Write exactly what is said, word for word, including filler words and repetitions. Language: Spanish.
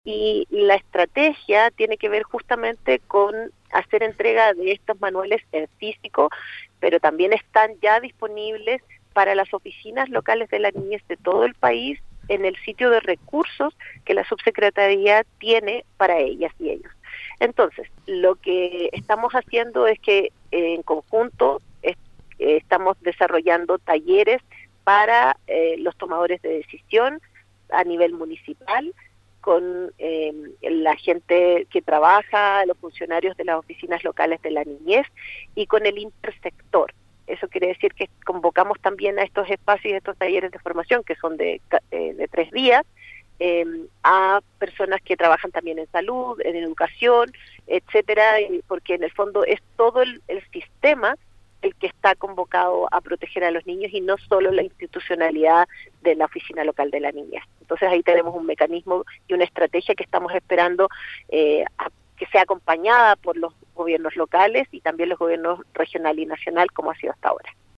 Y la estrategia tiene que ver justamente con hacer entrega de estos manuales en físico, pero también están ya disponibles para las oficinas locales de la niñez de todo el país en el sitio de recursos que la subsecretaría tiene para ellas y ellos. Entonces, lo que estamos haciendo es que eh, en conjunto es, eh, estamos desarrollando talleres para eh, los tomadores de decisión a nivel municipal, con eh, la gente que trabaja, los funcionarios de las oficinas locales de la niñez y con el intersector. Eso quiere decir que convocamos también a estos espacios, estos talleres de formación que son de, eh, de tres días, eh, a personas que trabajan también en salud, en educación, etcétera, porque en el fondo es todo el, el sistema el que está convocado a proteger a los niños y no solo la institucionalidad de la oficina local de la niñez. Entonces ahí tenemos un mecanismo y una estrategia que estamos esperando eh, a, que sea acompañada por los gobiernos locales y también los gobiernos regional y nacional, como ha sido hasta ahora.